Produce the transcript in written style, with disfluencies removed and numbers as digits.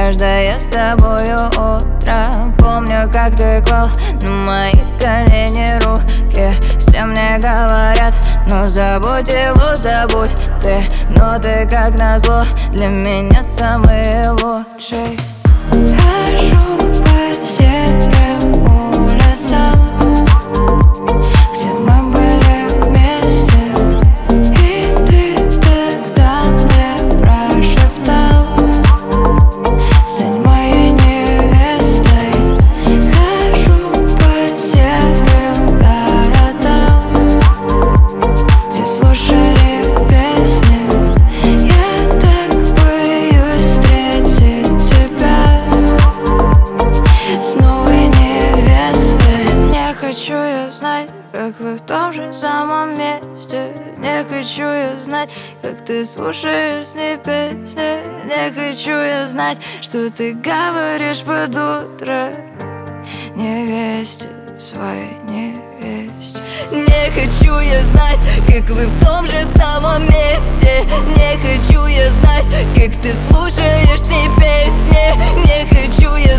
каждое с тобою утро. Помню, как ты клал на мои колени руки. Все мне говорят, ну забудь его, забудь ты. Но ты, как назло, для меня самый лучший. Хожу по серым улицам, где мы были вместе, и ты тогда мне прошептал: стань моей невестой. Хожу по серым городам, где слушали песни. Я так боюсь встретить тебя с новой невестой. Не хочу я знать, как вы в том же самом месте. Не хочу я знать, как ты слушаешь с ней песни. Не хочу я знать, что ты говоришь под утро невесте, своей невесте. Не хочу я знать, как вы в том же самом месте. Не хочу я знать, как ты слушаешь с ней песни. Не хочу я